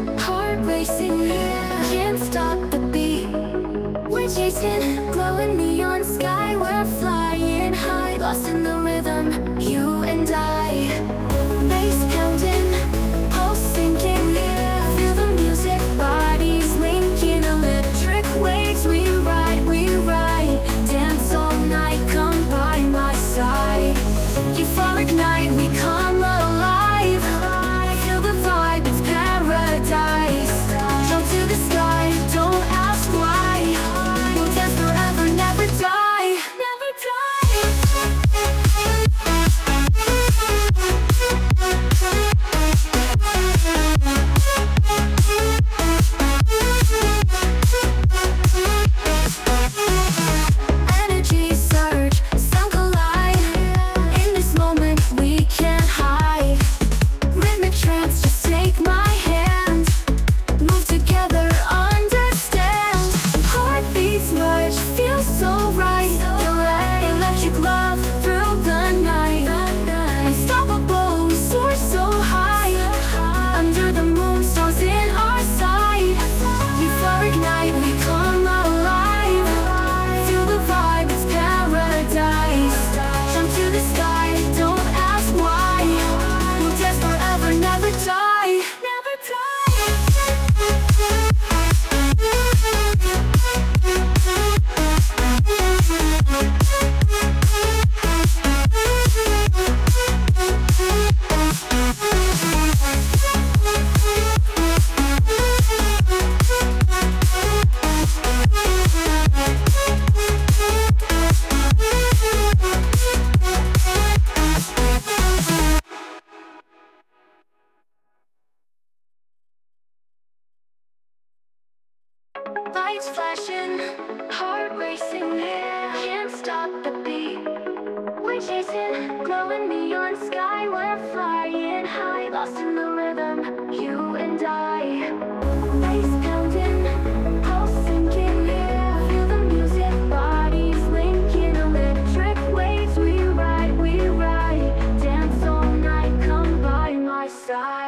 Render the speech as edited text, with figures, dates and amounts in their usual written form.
heart racing, can't stop the beat. We're chasing glowing neon sky, we're flying high, lost in the rhythm, you and I. Bass pounding, pulse sinking, feel the music, bodies linking, electric waves, we ride, dance all night, come by my side. Euphoric night, we come alive, feel the vibe, it's paradise. Jump to the sky, don't ask why, we'll dance forever, never die, never die. Energy surge, sound collide, in this moment we can't hide. Rhythmic trance, just take my hand, move together, understand. Heartbeats merge, feels so right, electric love through the night. Unstoppable, we soar so high, under the moon, stars in our sight. Euphoric night, we come alive, feel the vibe, it's paradise. Jump to the sky, don't ask why, we'll dance forever, never die, never lights flashing, heart racing, can't stop the beat. We're chasing glowing neon sky, we're flying high, lost in the rhythm, you and I. Bass pounding, pulse sinking, feel the music, bodies linking, electric waves, we ride, dance all night, come by my side.